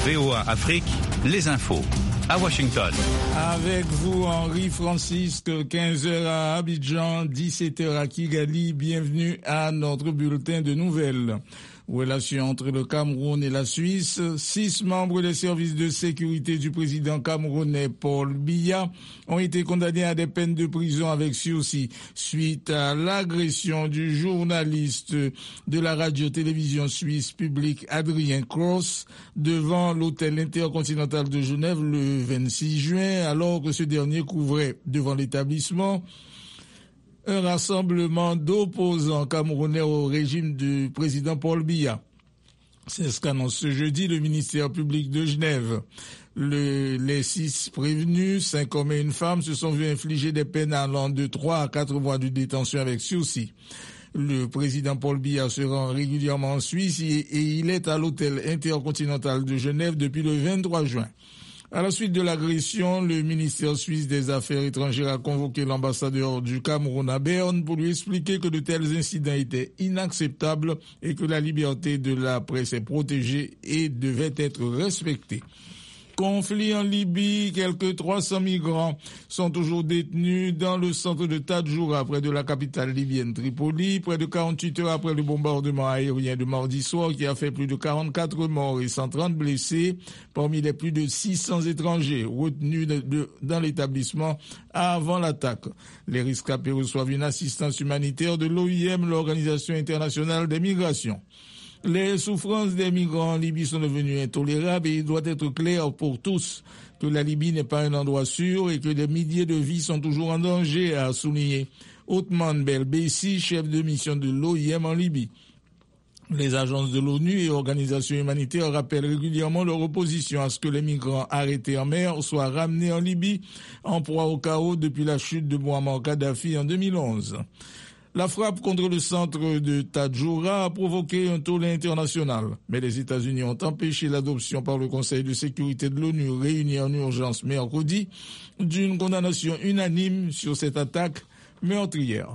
VOA Afrique, les infos. À Washington. Avec vous, Henri Francisque, 15h à Abidjan, 17h à Kigali. Bienvenue à notre bulletin de nouvelles. Relations entre le Cameroun et la Suisse. 6 membres des services de sécurité du président camerounais Paul Biya ont été condamnés à des peines de prison avec sursis suite à l'agression du journaliste de la radio-télévision suisse publique Adrien Cross devant l'hôtel intercontinental de Genève le 26 juin, alors que ce dernier couvrait devant l'établissement un rassemblement d'opposants camerounais au régime du président Paul Biya. C'est ce qu'annonce ce jeudi le ministère public de Genève. Les 6 prévenus, 5 hommes et une femme, se sont vus infliger des peines allant de 3 à 4 mois de détention avec sursis. Le président Paul Biya se rend régulièrement en Suisse et il est à l'hôtel intercontinental de Genève depuis le 23 juin. À la suite de l'agression, le ministère suisse des Affaires étrangères a convoqué l'ambassadeur du Cameroun à Berne pour lui expliquer que de tels incidents étaient inacceptables et que la liberté de la presse est protégée et devait être respectée. Conflit en Libye, quelques 300 migrants sont toujours détenus dans le centre de Tadjoura, près de la capitale libyenne Tripoli, près de 48 heures après le bombardement aérien de mardi soir qui a fait plus de 44 morts et 130 blessés, parmi les plus de 600 étrangers retenus dans l'établissement avant l'attaque. Les rescapés reçoivent une assistance humanitaire de l'OIM, l'Organisation internationale des migrations. Les souffrances des migrants en Libye sont devenues intolérables et il doit être clair pour tous que la Libye n'est pas un endroit sûr et que des milliers de vies sont toujours en danger, a souligné Othman Belbessi, chef de mission de l'OIM en Libye. Les agences de l'ONU et organisations humanitaires rappellent régulièrement leur opposition à ce que les migrants arrêtés en mer soient ramenés en Libye en proie au chaos depuis la chute de Muammar Kadhafi en 2011. La frappe contre le centre de Tadjoura a provoqué un tollé international, mais les États-Unis ont empêché l'adoption par le Conseil de sécurité de l'ONU réuni en urgence mercredi d'une condamnation unanime sur cette attaque meurtrière.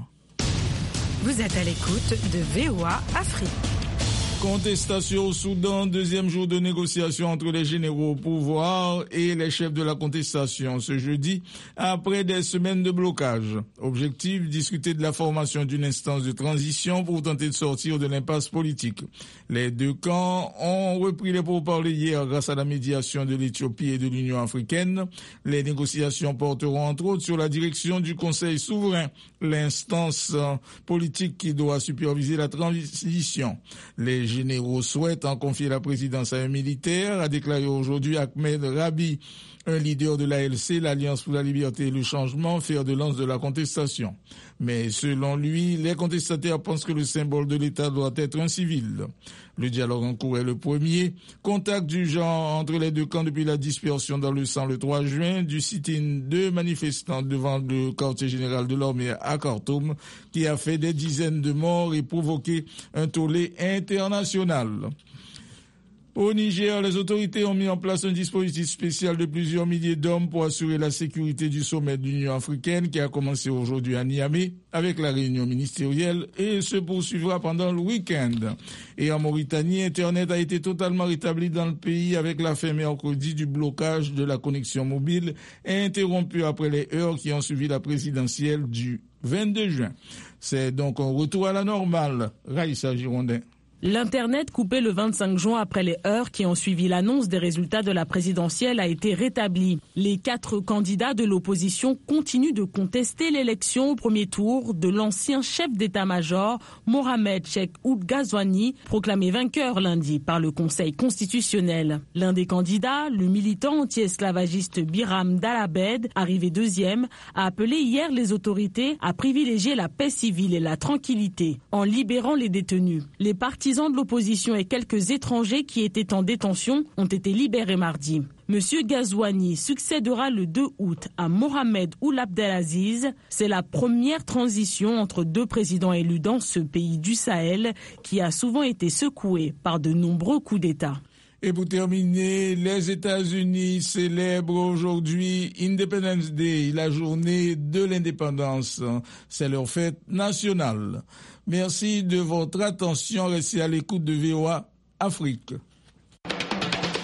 Vous êtes à l'écoute de VOA Afrique. Contestation au Soudan, deuxième jour de négociation entre les généraux au pouvoir et les chefs de la contestation ce jeudi, après des semaines de blocage. Objectif, discuter de la formation d'une instance de transition pour tenter de sortir de l'impasse politique. Les deux camps ont repris les pourparlers hier grâce à la médiation de l'Éthiopie et de l'Union africaine. Les négociations porteront entre autres sur la direction du Conseil souverain, l'instance politique qui doit superviser la transition. Les généraux souhaitent en confier la présidence à un militaire, a déclaré aujourd'hui Ahmed Rabi, un leader de l'ALC, l'Alliance pour la liberté et le changement, fer de lance de la contestation. Mais selon lui, les contestataires pensent que le symbole de l'État doit être un civil. Le dialogue en cours est le premier. Contact du genre entre les deux camps depuis la dispersion dans le sang le 3 juin du sit-in de manifestants devant le quartier général de l'armée à Khartoum qui a fait des dizaines de morts et provoqué un tollé international. Au Niger, les autorités ont mis en place un dispositif spécial de plusieurs milliers d'hommes pour assurer la sécurité du sommet de l'Union africaine qui a commencé aujourd'hui à Niamey avec la réunion ministérielle et se poursuivra pendant le week-end. Et en Mauritanie, Internet a été totalement rétabli dans le pays avec la fin mercredi du blocage de la connexion mobile interrompue après les heures qui ont suivi la présidentielle du 22 juin. C'est donc un retour à la normale. Raïssa Girondin. L'Internet coupé le 25 juin après les heures qui ont suivi l'annonce des résultats de la présidentielle a été rétabli. Les 4 candidats de l'opposition continuent de contester l'élection au premier tour de l'ancien chef d'état-major Mohamed Cheikh Ould Ghazouani, proclamé vainqueur lundi par le Conseil constitutionnel. L'un des candidats, le militant anti-esclavagiste Biram Dalabed, arrivé deuxième, a appelé hier les autorités à privilégier la paix civile et la tranquillité en libérant les détenus. Les partisans de l'opposition et quelques étrangers qui étaient en détention ont été libérés mardi. Monsieur Ghazouani succédera le 2 août à Mohamed Ould Abdelaziz. C'est la première transition entre 2 présidents élus dans ce pays du Sahel qui a souvent été secoué par de nombreux coups d'État. Et pour terminer, les États-Unis célèbrent aujourd'hui Independence Day, la journée de l'indépendance. C'est leur fête nationale. Merci de votre attention. Restez à l'écoute de VOA Afrique.